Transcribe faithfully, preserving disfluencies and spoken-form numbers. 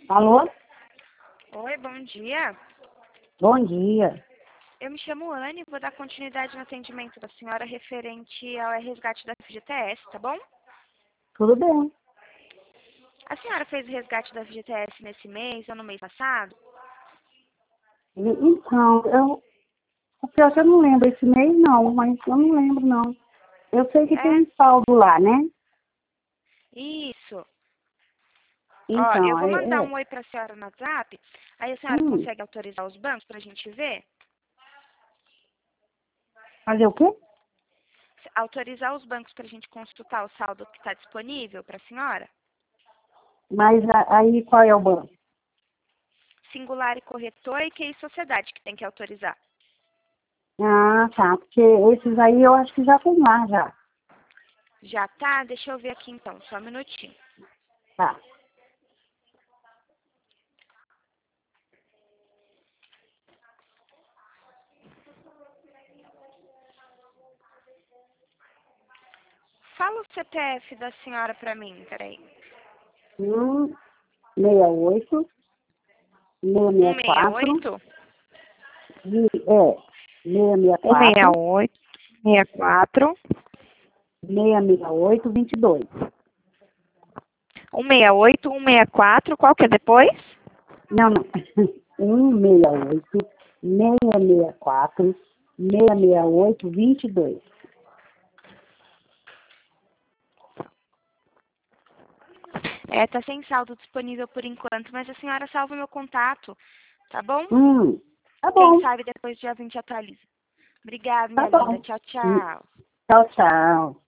Alô? Oi, bom dia. Bom dia. Eu me chamo Anne e vou dar continuidade no atendimento da senhora referente ao resgate da F G T S, tá bom? Tudo bem? A senhora fez o resgate da F G T S nesse mês ou no mês passado? E- Então, eu, o pior é que eu não lembro esse mês não, mas eu não lembro não. Eu sei que tem É? um saldo lá, né? Isso. Ó, eu Então, vou mandar é, é, um oi pra senhora no WhatsApp, aí a senhora hum, consegue autorizar os bancos pra gente ver? fazer o quê? Autorizar os bancos pra gente consultar o saldo que está disponível pra senhora? Mas a- aí qual é o banco? Singular e corretor e que sociedade que tem que autorizar. Ah, tá, porque esses aí eu acho que já tem lá já. Já tá? Deixa eu ver aqui então, só um minutinho. Tá. Fala o C P F da senhora pra mim, peraí. Um, meia oito, meia meia quatro, um seis oito? e- é, meia meia quatro, um seis oito, seis quatro, meia meia oito, vinte e dois. um seis oito, um seis quatro, qual que é depois? Não, não. um seis oito, seis seis quatro, seis seis oito, vinte e dois. É, tá sem saldo disponível por enquanto, mas a senhora salva meu contato, tá bom? Hum, tá Quem bom, sabe depois dia vinte atualiza. Obrigada, tá minha linda. bom. Tchau, Hum, tchau. tchau, tchau.